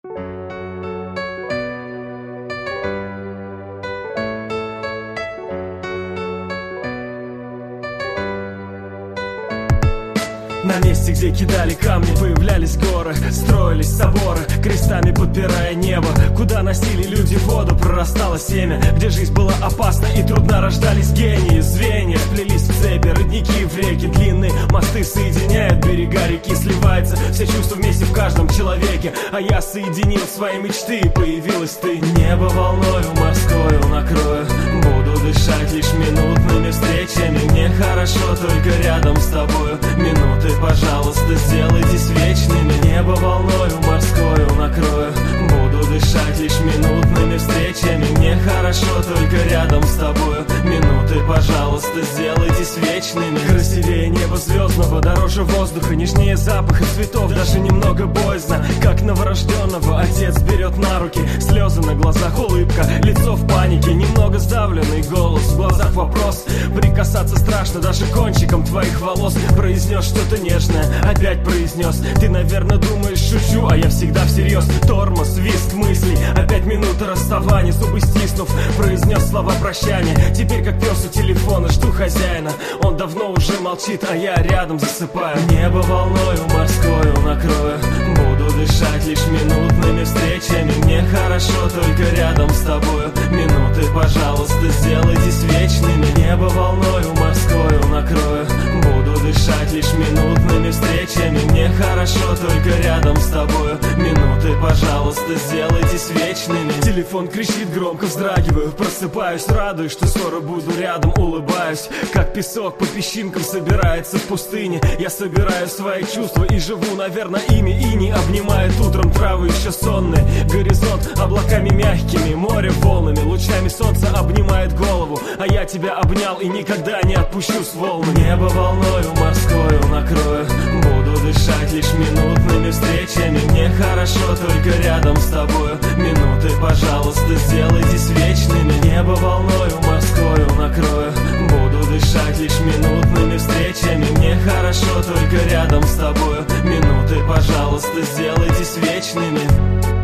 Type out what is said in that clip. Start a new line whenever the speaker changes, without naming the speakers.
На месте, где кидали камни, появлялись горы, строились соборы, крестами подпирая небо. Куда носили люди воду, прорастало семя. Где жизнь была опасна и трудно, рождались гении. Звенья сплелись в цепи, родники в реки, длинные мосты соединяют берега реки. Сливается все чувства вместе в каждом человеке. А я соединил свои мечты, и появилась ты. Небо волною морскою накрою, буду дышать лишь минутными встречами. Мне хорошо только рядом с тобою. Минуты, пожалуйста, сделайтесь вечными. Небо волною морскою накрою, буду дышать лишь минутными встречами. Мне хорошо только рядом с тобою. Минуты, пожалуйста, сделайтесь вечными. Красивее неба звездного, дороже воздуха, нежнее запаха цветов. Даже немного боязно, как новорожденного отец берет на руки. Слезы на глазах, улыбка, лицо в панике. Немного сдавленный голос, в глазах вопрос. Прикасаться страшно даже кончиком твоих волос. Произнес что-то нежное, опять произнес. Ты, наверное, думаешь, шучу, а я всегда всерьез. Тормоз, визг мыслей, опять минута расставания. Зубы стиснув, произнес слова прощания. Теперь как пес у телефона, жду хозяина. Он давно уже молчит, а я рядом засыпаю. Небо волною морскою накрою, буду дышать лишь минутными встречами. Мне хорошо только рядом с тобою. Минуты, пожалуйста, сделайтесь вечными. Небо волною морскою накрою, буду дышать лишь минутными встречами. Мне хорошо только рядом с тобою. Минуты, пожалуйста, сделайтесь вечными. Телефон кричит громко, вздрагиваю, просыпаюсь, радуюсь, что скоро буду рядом, улыбаюсь. Как песок по песчинкам собирается в пустыне. Я собираю свои чувства и живу, наверное, ими. Иней обнимает утром травы еще сонные. Горизонт облаками мягкими, море волнами, лучами солнца обнимает голову. А я тебя обнял и никогда не отпущу с волн. Небо волною морскою накрою, буду дышать лишь минутными встречами. Мне хорошо только рядом с тобою. Минуты, пожалуйста, сделайтесь вечными. Небо волною морскою накрою, буду дышать лишь минутными встречами. Мне хорошо только рядом с тобою. Минуты, пожалуйста, сделайтесь вечными.